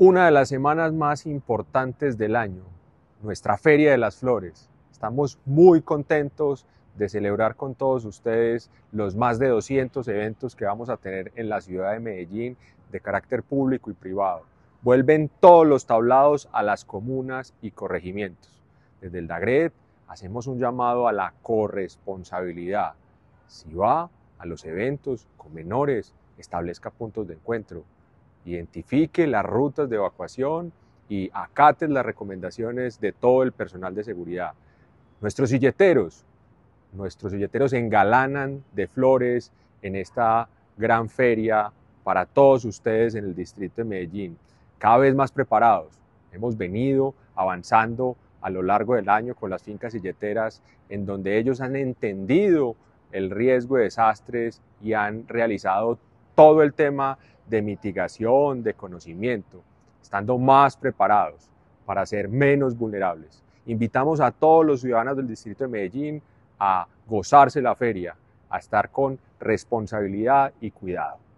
una de las semanas más importantes del año, nuestra Feria de las Flores. Estamos muy contentos de celebrar con todos ustedes los más de 200 eventos que vamos a tener en la ciudad de Medellín de carácter público y privado. Vuelven todos los tablados a las comunas y corregimientos. Desde el DAGRED hacemos un llamado a la corresponsabilidad. Si va a los eventos con menores, establezca puntos de encuentro. Identifique las rutas de evacuación y acate las recomendaciones de todo el personal de seguridad. Nuestros silleteros se engalanan de flores en esta gran feria para todos ustedes en el distrito de Medellín, cada vez más preparados. Hemos venido avanzando a lo largo del año con las fincas silleteras, en donde ellos han entendido el riesgo de desastres y han realizado todo el tema de mitigación, de conocimiento, estando más preparados para ser menos vulnerables. Invitamos a todos los ciudadanos del distrito de Medellín a gozarse la feria, a estar con responsabilidad y cuidado.